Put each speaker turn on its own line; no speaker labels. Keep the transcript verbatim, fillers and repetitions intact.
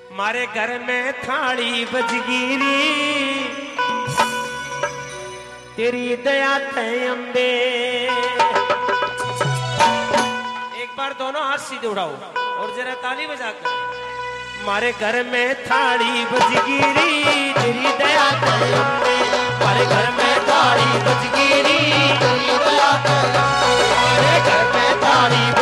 मारे घर में थाली बजगिरी, तेरी दया तय अम्बे। एक बार दोनों हाथ सीधे उड़ाओ और जरा ताली बजाकर। मारे घर में थाली बजगिरी, तेरी दया तय अम्बे। मारे घर में थाली बजगिरी, तेरी दया तय अम्बे। मारे घर में थाली